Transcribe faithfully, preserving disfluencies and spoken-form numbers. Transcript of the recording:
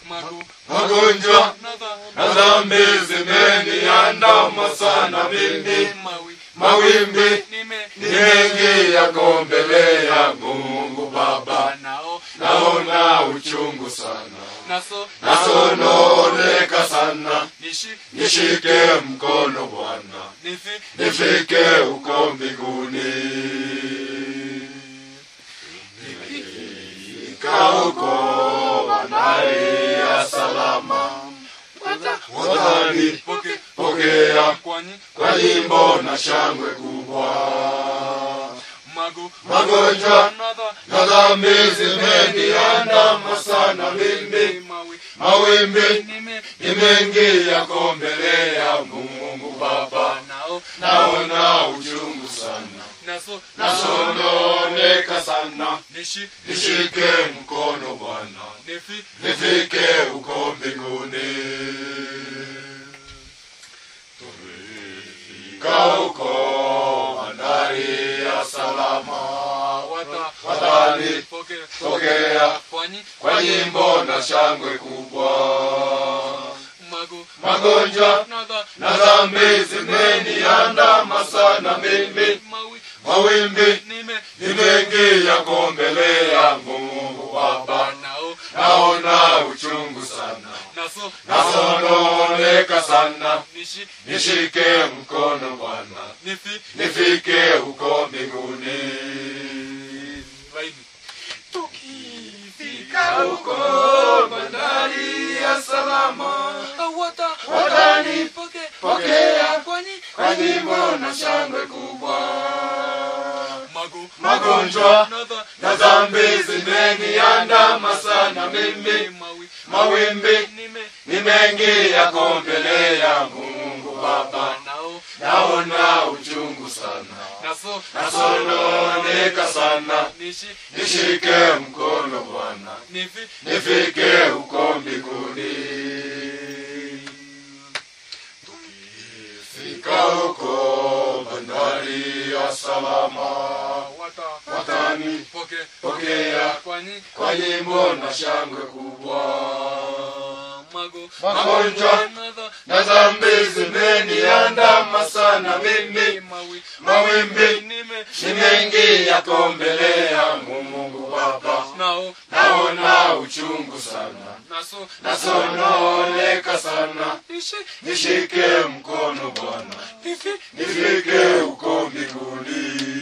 magonjwa na dhambi zimeniandama sana mimi. Mawimbi ni mengi yako mbele ya Mungu Baba, naona uchungu sana, nasononeka sana. Nishike mkono Bwana, nifike uko mbinguni. Nifika uko bandari ya salama, watani pokea kwa nyimbo na shangwe kubwa. Magonjwa na dhambi zimeniandama sana mimi. Mawimbi ni mengi yako mbele ya Mungu Baba, naona uchungu sana, nasononeka sana. Nishike mkono Bwana, nifike uko mbinguni. Tufika uko bandari ya salama, watani pokea kwa nyimbo na shangwe kubwa. Magonjwa na dhambi zimeniandama sana mimi. Mawimbi ni mengi yako mbele ya Mungu Baba, naona uchungu sana, nasononeka sana. Nishike mkono Bwana, nifike uko mbinguni. Tukifika uko bandari ya salama, watani pokea kwa nyimbo na shangwe kubwa. Magonjwa na dhambi zimeniandama sana mimi. Mawimbi ni mengi yako mbele ya Mungu Baba, naona uchungu sana, nasononeka sana. Nishike mkono Bwana, nifike uko mbinguni. Tukifika uko bandari ya salama, watani pokea kwa nyimbo na shangwe kubwa. Magonjwa na dhambi zimeniandama sana mimi. Mawimbi ni mengi yako mbele ya Mungu Baba, naona uchungu sana, nasononeka sana. Nishike mkono Bwana, nifike uko mbinguni.